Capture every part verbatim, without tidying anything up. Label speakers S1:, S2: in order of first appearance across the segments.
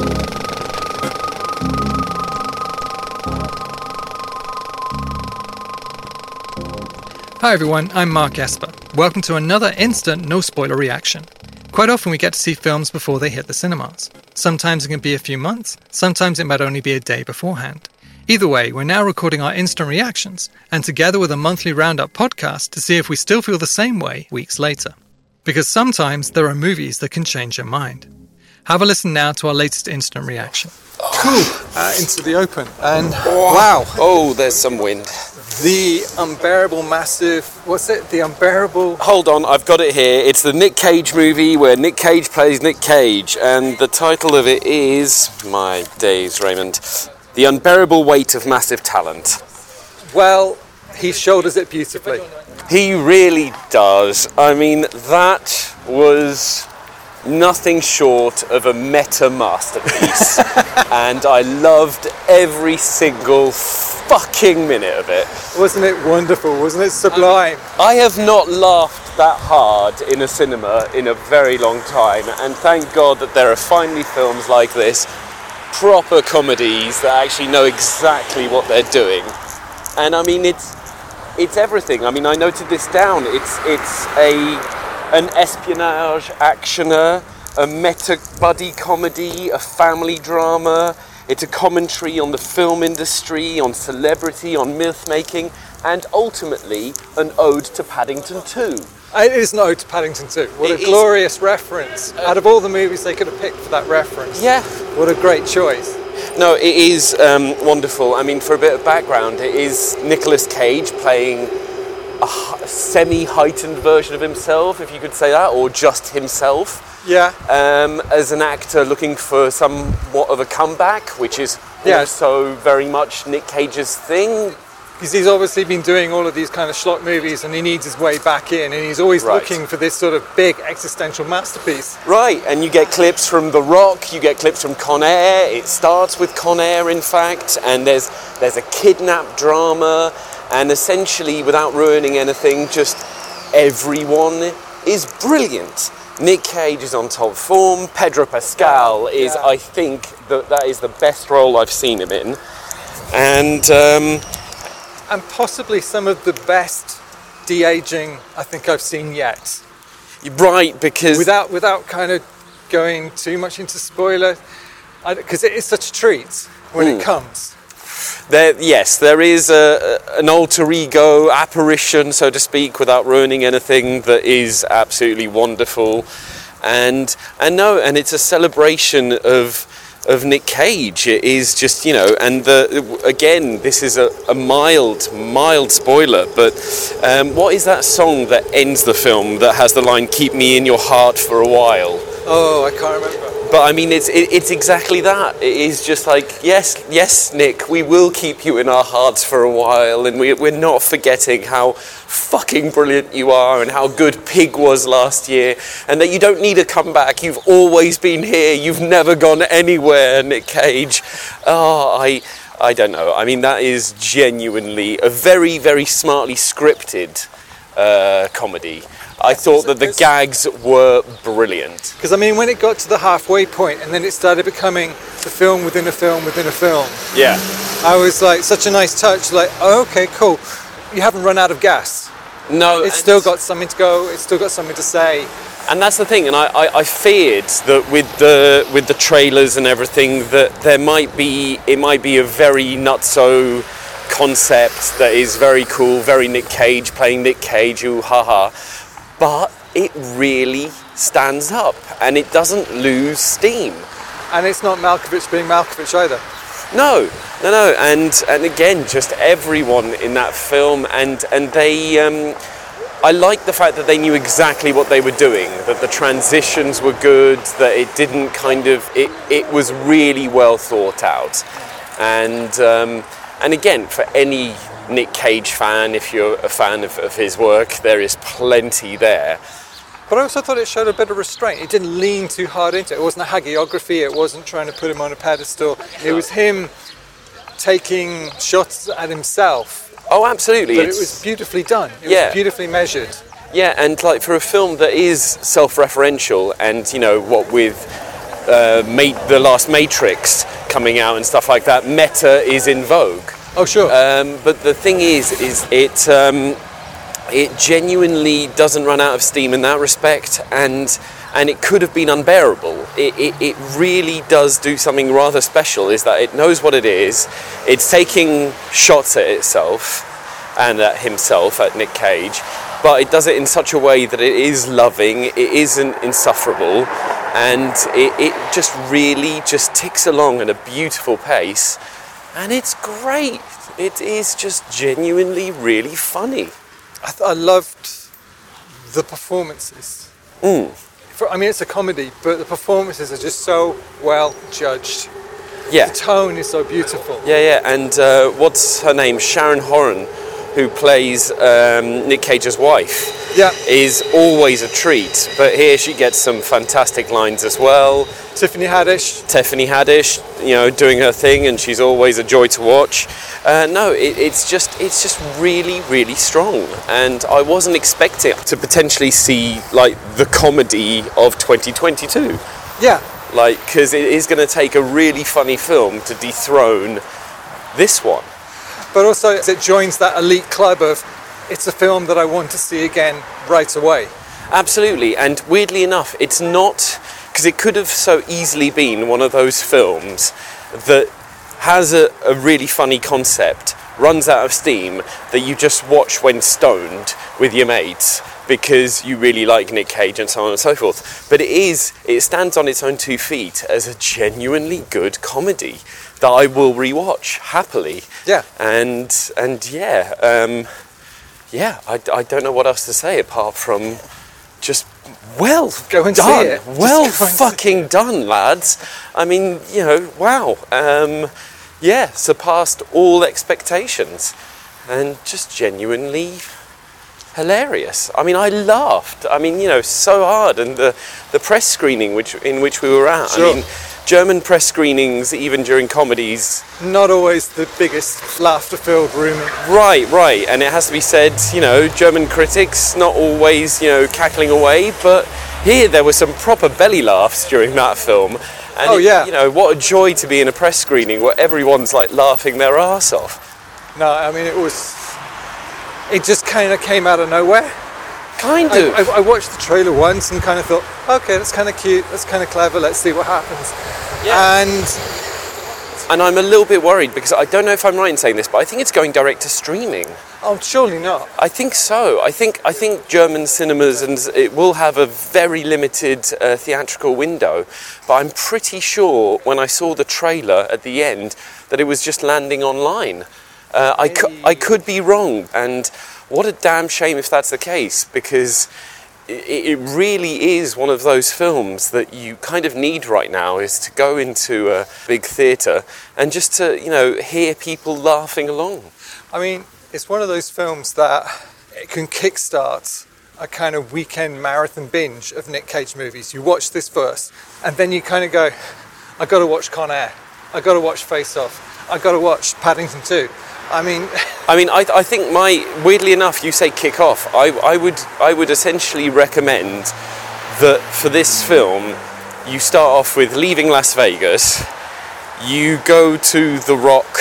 S1: Hi everyone, I'm Mark Esper. Welcome to another instant no spoiler reaction. Quite often we get to see films before they hit the cinemas. Sometimes it can be a few months, sometimes it might only be a day beforehand. Either way, we're now recording our instant reactions, and together with a monthly roundup podcast to see if we still feel the same way weeks later. Because sometimes there are movies that can change your mind. Have a listen now to our latest instant reaction. Cool, uh, Into the Open, and wow.
S2: Oh, there's some wind.
S1: The Unbearable Massive, what's it? The Unbearable...
S2: Hold on, I've got it here. It's the Nick Cage movie where Nick Cage plays Nick Cage, and the title of it is, my days, Raymond, The Unbearable Weight of Massive Talent.
S1: Well, he shoulders it beautifully.
S2: He really does. I mean, that was nothing short of a meta masterpiece, and I loved every single fucking minute of it.
S1: Wasn't it wonderful? Wasn't it sublime?
S2: I have not laughed that hard in a cinema in a very long time, and thank God that there are finally films like this, proper comedies that actually know exactly what they're doing. And I mean, it's it's everything. I mean, I noted this down. It's it's a an espionage actioner, a meta buddy comedy, a family drama. It's a commentary on the film industry, on celebrity, on myth-making, and ultimately an ode to Paddington two.
S1: It is an ode to Paddington two. What it a glorious is, reference. Uh, Out of all the movies they could have picked for that reference.
S2: Yeah.
S1: What a great choice.
S2: No, it is um, wonderful. I mean, for a bit of background, it is Nicolas Cage playing a semi-heightened version of himself, if you could say that, or just himself.
S1: Yeah.
S2: Um, as an actor looking for somewhat of a comeback, which is yeah. also very much Nick Cage's thing.
S1: Because he's obviously been doing all of these kind of schlock movies and he needs his way back in, and he's always right. looking for this sort of big existential masterpiece.
S2: Right, and you get clips from The Rock, you get clips from Con Air. It starts with Con Air, in fact, and there's there's a kidnap drama, and essentially, without ruining anything, just everyone is brilliant. Nick Cage is on top form. Pedro Pascal is, yeah. I think, that that is the best role I've seen him in. And... Um,
S1: and possibly some of the best de-aging I think I've seen yet.
S2: Right, because...
S1: Without without kind of going too much into spoiler, because it is such a treat when mm. it comes.
S2: There, yes, there is a, an alter ego apparition, so to speak, without ruining anything, that is absolutely wonderful, and and no, and it's a celebration of of Nick Cage. It is just, you know, and the again, this is a, a mild, mild spoiler, but um, what is that song that ends the film that has the line "Keep me in your heart for a while"?
S1: Oh, I can't remember.
S2: But I mean, it's it, it's exactly that. It is just like, yes, yes, Nick, we will keep you in our hearts for a while, and we, we're not forgetting how fucking brilliant you are and how good Pig was last year, and that you don't need a comeback. You've always been here. You've never gone anywhere, Nick Cage. Oh, I, I don't know. I mean, that is genuinely a very, very smartly scripted uh, comedy. I thought that the gags were brilliant.
S1: Because, I mean, when it got to the halfway point and then it started becoming the film within a film within a film.
S2: Yeah.
S1: I was like, such a nice touch, like, oh, okay, cool. You haven't run out of gas.
S2: No.
S1: It's still got something to go, it's still got something to say.
S2: And that's the thing, and I, I, I feared that with the with the trailers and everything, that there might be, it might be a very nutso concept that is very cool, very Nick Cage, playing Nick Cage, ooh, haha. But it really stands up, and it doesn't lose steam.
S1: And it's not Malkovich being Malkovich either.
S2: No, no, no, and and again, just everyone in that film, and and they, um, I like the fact that they knew exactly what they were doing, that the transitions were good, that it didn't kind of, it it was really well thought out, and um, and again, for any Nick Cage fan, if you're a fan of, of his work, there is plenty there.
S1: But I also thought it showed a bit of restraint. It didn't lean too hard into it. It wasn't a hagiography. It wasn't trying to put him on a pedestal. It was him taking shots at himself.
S2: Oh, absolutely.
S1: But it's, it was beautifully done. It
S2: yeah.
S1: was beautifully measured.
S2: Yeah, and like for a film that is self-referential, and you know what with uh, Ma- the last Matrix coming out and stuff like that, meta is in vogue.
S1: Oh, sure.
S2: Um, but the thing is, is it um, it genuinely doesn't run out of steam in that respect, and and it could have been unbearable. It, it, it really does do something rather special, is that it knows what it is, it's taking shots at itself and at himself, at Nick Cage, but it does it in such a way that it is loving, it isn't insufferable, and it, it just really just ticks along at a beautiful pace, and it's great. It is just genuinely really funny.
S1: I, th- I loved the performances.
S2: Mm.
S1: For, I mean, it's a comedy, but the performances are just so well judged.
S2: Yeah.
S1: The tone is so beautiful.
S2: Yeah, yeah, and uh, what's her name? Sharon Horan, who plays um, Nick Cage's wife,
S1: Yeah.
S2: is always a treat. But here she gets some fantastic lines as well.
S1: Tiffany Haddish.
S2: Tiffany Haddish, you know, doing her thing, and she's always a joy to watch. Uh, no, it, it's just it's just really, really strong, and I wasn't expecting to potentially see like the comedy of twenty twenty-two.
S1: Yeah.
S2: Like, because it is going to take a really funny film to dethrone this one.
S1: But also it joins that elite club of, it's a film that I want to see again right away.
S2: Absolutely, and weirdly enough, it's not, because it could have so easily been one of those films that has a, a really funny concept, runs out of steam, that you just watch when stoned with your mates because you really like Nick Cage and so on and so forth. But it is, it stands on its own two feet as a genuinely good comedy that I will rewatch happily.
S1: Yeah.
S2: And and yeah, um, yeah, I, I don't know what else to say apart from just well
S1: Go and
S2: done.
S1: see it.
S2: Well
S1: Just go and
S2: fucking done, lads. I mean, you know, wow. Um, yeah, surpassed all expectations and just genuinely hilarious. I mean, I laughed. I mean, you know, so hard. And the, the press screening which in which we were at.
S1: Sure.
S2: I mean, German press screenings, even during comedies.
S1: Not always the biggest laughter-filled room.
S2: Right, right. And it has to be said, you know, German critics not always, you know, cackling away, but here there were some proper belly laughs during that film. And
S1: Oh,
S2: it-
S1: yeah.
S2: you know, what a joy to be in a press screening where everyone's like laughing their arse off.
S1: No, I mean, it was... It just kind of came out of nowhere.
S2: Kind
S1: I,
S2: of.
S1: I, I watched the trailer once and kind of thought, okay, that's kind of cute, that's kind of clever, let's see what happens.
S2: Yeah.
S1: And,
S2: And I'm a little bit worried because I don't know if I'm right in saying this, but I think it's going direct to streaming.
S1: oh, surely not.
S2: I think so. I think I think German cinemas and it will have a very limited uh, theatrical window, but I'm pretty sure when I saw the trailer at the end that it was just landing online. Uh, I, cu- I could be wrong, and what a damn shame if that's the case, because it, it really is one of those films that you kind of need right now, is to go into a big theatre and just to, you know, hear people laughing along.
S1: I mean, it's one of those films that it can kickstart a kind of weekend marathon binge of Nick Cage movies. You watch this first, and then you kind of go, I got to watch Con Air, I got to watch Face Off, I got to watch Paddington two. I mean,
S2: I mean, I, I think my weirdly enough, you say kick off. I, I would I would essentially recommend that for this film, you start off with Leaving Las Vegas, you go to The Rock,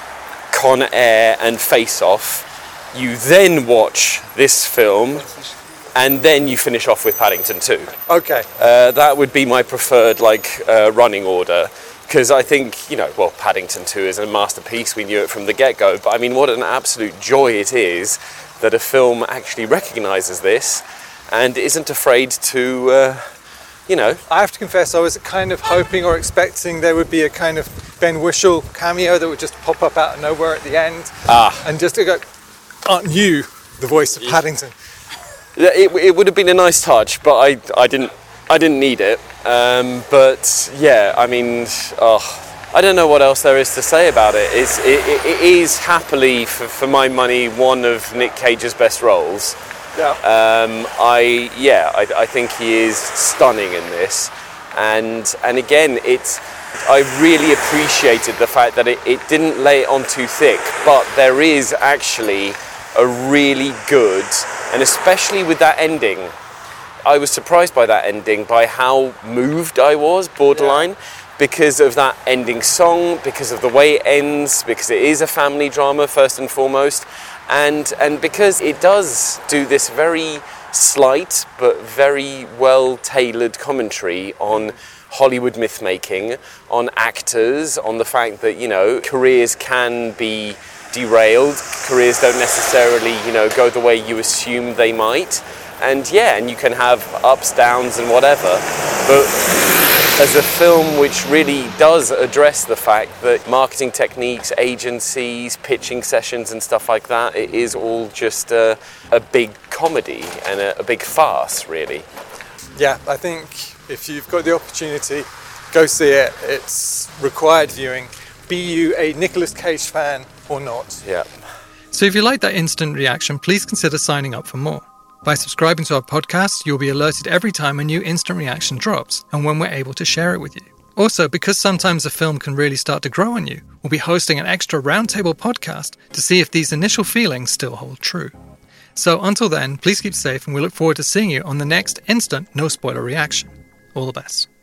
S2: Con Air, and Face Off. You then watch this film, and then you finish off with Paddington two.
S1: okay.
S2: Uh, that would be my preferred like uh, running order. Because I think, you know, well, Paddington two is a masterpiece, we knew it from the get-go, but I mean, what an absolute joy it is that a film actually recognises this and isn't afraid to, uh, you know...
S1: I have to confess, I was kind of hoping or expecting there would be a kind of Ben Whishaw cameo that would just pop up out of nowhere at the end.
S2: Ah.
S1: And just to go, aren't you the voice of Paddington?
S2: It, it would have been a nice touch, but I, I didn't I didn't need it. Um, but, yeah, I mean, oh, I don't know what else there is to say about it. It's, it, it, it is happily, for, for my money, one of Nick Cage's best roles.
S1: Yeah.
S2: Um, I yeah, I, I think he is stunning in this, and and again, it's I really appreciated the fact that it, it didn't lay it on too thick, but there is actually a really good, and especially with that ending, I was surprised by that ending, by how moved I was, borderline, yeah. because of that ending song, because of the way it ends, because it is a family drama first and foremost, and and because it does do this very slight but very well-tailored commentary on Hollywood myth-making, on actors, on the fact that, you know, careers can be derailed, careers don't necessarily, you know, go the way you assume they might, and yeah, and you can have ups, downs and whatever, but as a film which really does address the fact that marketing techniques, agencies, pitching sessions and stuff like that, it is all just a, a big comedy and a, a big farce, really.
S1: Yeah, I think if you've got the opportunity, go see it. It's required viewing. Be you a Nicolas Cage fan or not.
S2: Yeah.
S1: So if you like that instant reaction, please consider signing up for more. By subscribing to our podcast, you'll be alerted every time a new instant reaction drops and when we're able to share it with you. Also, because sometimes a film can really start to grow on you, we'll be hosting an extra roundtable podcast to see if these initial feelings still hold true. So until then, please keep safe and we look forward to seeing you on the next instant no spoiler reaction. All the best.